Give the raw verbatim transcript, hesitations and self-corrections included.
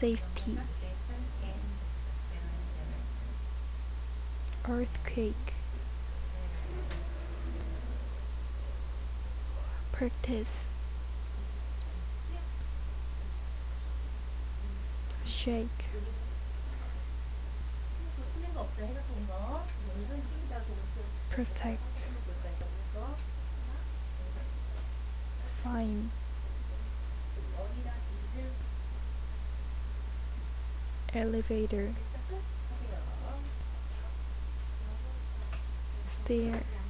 safety, earthquake, practice, shake, protect, fine, elevator, stair,